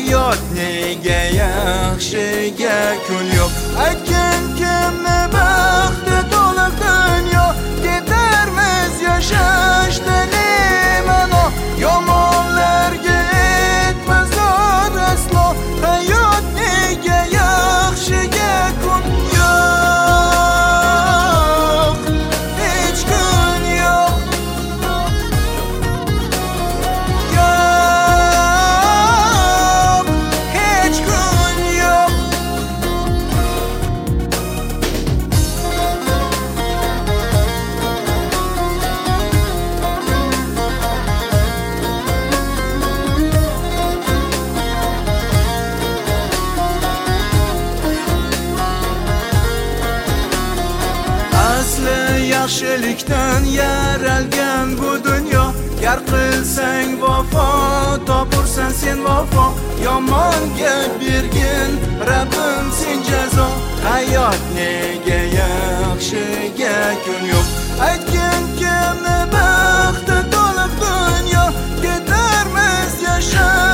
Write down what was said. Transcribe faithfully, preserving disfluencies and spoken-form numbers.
hayot nega yaxshiga kun yo'q. Aytgan kimni baxti to'liq dunyo, ketarmiz yashashdan ma'no. Yomonlarga etmaz zor aslo, hayot nega yaxshiga kun yo'q. Hech kun yo'q. Yo'q, hech kun yo'q. Asli yaxshilikdan yaralgan bu dunyo, gar qilsang vafo, topursan sen vafo. Yomonga bergin Rabbim sen jazo, hayot nega yaxshiga kun yo'q. Aytgan kimni baxti to'liq dunyo, ketarmiz yashab